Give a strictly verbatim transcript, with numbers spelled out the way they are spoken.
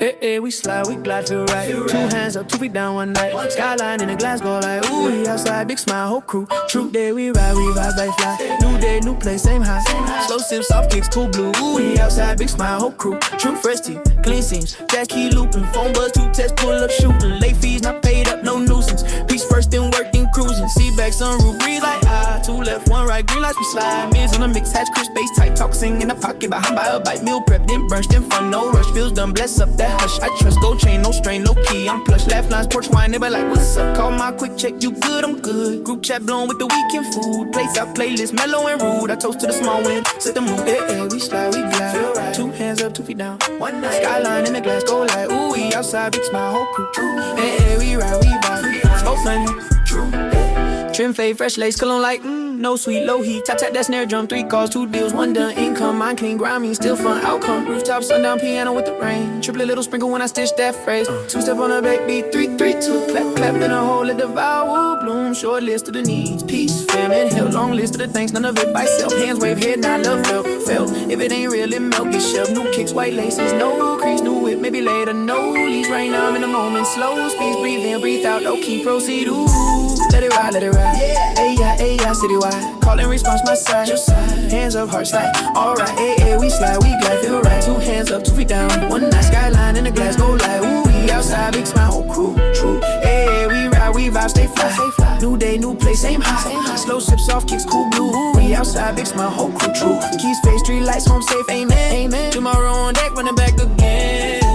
Hey, hey, we slide, we glide, feel right. Feel right. Two hands up, two feet down, one night. One Skyline in the Glasgow, like ooh, we outside, big smile, whole crew. True day, we ride, we ride, like fly. New day, new place, same high. Same high. Slow sips, soft kicks, cool blue. Ooh, we outside, big smile, whole crew. True fresh tea, clean seams, jack key looping, phone buzz, two tests, pull up shooting. Late fees not paid up, no nuisance. Peace first, then work, then cruising. See back, sunroof breeze like ah. Two left, one right, green lights we slide. Mids on the mix, hatch, crisp, bass tight, talk, sing in the pocket, behind by a bite, meal prep, then brunch, then fun, no rush, feels done, bless up that hush. I trust, gold chain, no strain, low key, I'm plush, laugh lines, porch wine, they be like, what's up? Call my quick check, you good, I'm good. Group chat blown with the weekend food, place out playlist, mellow and rude. I toast to the small win, set the mood, eh, eh, we slide, we glide. Feel right. Two hands up, two feet down, one night. Skyline in the glass, go like, ooh, we outside, big smile, whole crew. Eh, eh, we ride, we vibe, smoke money, true. Trim fade, fresh lace, cologne like, mmm, no sweet, low heat. Tap, tap, that snare drum, three calls, two deals, one done. Income, mind clean, grimy, still fun, outcome. Rooftop, sundown, piano with the rain. Triplet little sprinkle when I stitch that phrase. Two step on the back beat, three, three, two. Clap, clap, then a hole at the vowel. Bloom, short list of the needs. Peace, famine, hell, long list of the things. None of it by self. Hands wave, head, not love, felt, felt. If it ain't real, it melt, get shoved. New kicks, white laces, no crease, new whip, maybe later. No lease, right now, I'm in the moment. Slow speeds, breathe in, breathe out, low key, proceed, ooh. Let it ride, let it ride. Yeah, hey, yeah, hey, yeah, citywide. Call and response, my side. Your side. Hands up, heart slide. Alright, hey, hey, we slide, we glide, feel right. Two hands up, two feet down. One night, skyline in the glass, go like, ooh, we outside, big smile, whole crew. True. Hey, hey, we ride, we vibe, stay fly. Stay fly. New day, new place, same high. Same high. Slow sips, soft kicks, cool blue. Ooh, we outside, big smile, whole crew. True. Keys, face, street lights, home safe, amen. Amen. Tomorrow on deck, running back again.